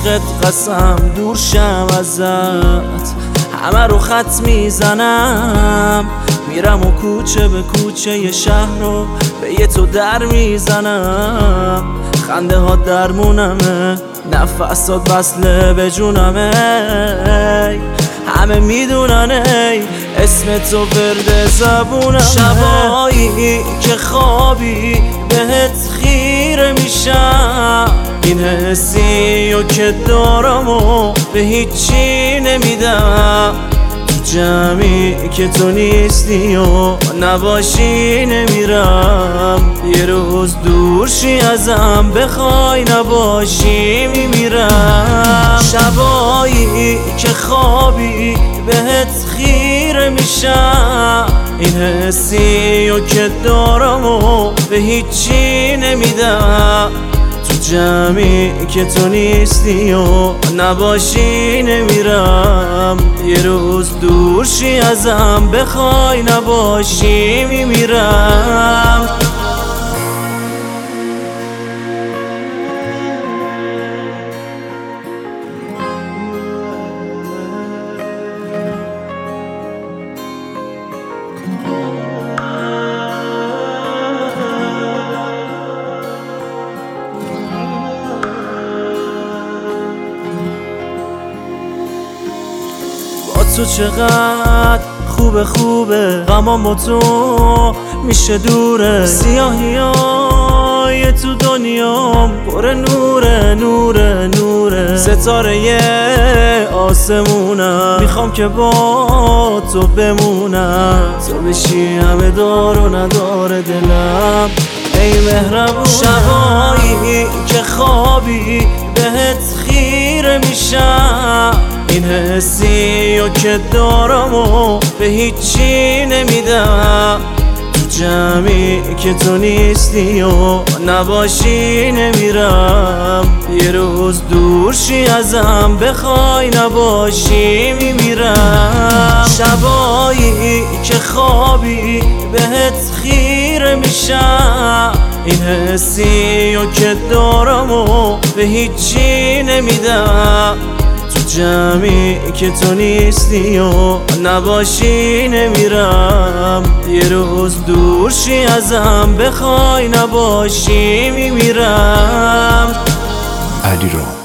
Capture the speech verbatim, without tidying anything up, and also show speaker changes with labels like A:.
A: عشقت قسم دور شم ازت، همه رو خط میزنم، میرم و کوچه به کوچه ی شهر رو به یه تو در میزنم. خنده ها درمونمه، نفسات وصله به جونمه، همه میدونن ای اسم تو ورد زبونمه. شبایی که خوابی بهت خیره میشم، این حسی و که دارم و به هیچی نمیدم. تو جمعی که تو نیستی و نباشی نمیرم، یه روز دور شی ازم بخوای نباشی میمیرم. شبایی که خوابی بهت خیره میشم، این حسی و که دارم و به هیچی نمیدم. تو جمعی که تو نیستی و نباشی نمیرم، یه روز دور شی ازم بخوای نباشی میمیرم. تو چقدر خوبه خوبه، غمام با تو میشه دوره. سیاهی های تو دنیام پر نوره نوره نوره، ستاره آسمونم، میخوام که با تو بمونم. تو بشی همه دار و نداره دلم ای مهربونم. شبایی که خوابی بهت خیره میشم، این حسی و که دارم و به هیچی نمیدم. تو جمعی که تو نیستی و نباشی نمیرم، یه روز دور شی ازم بخوای نباشی میمیرم. شبایی که خوابی بهت خیره میشم، این حسی و که دارم و به هیچی نمیدم. تو جمعی که تو نیستی و نباشی نمیرم، یه روز دور شی ازم بخوای نباشی میمیرم.
B: علیرام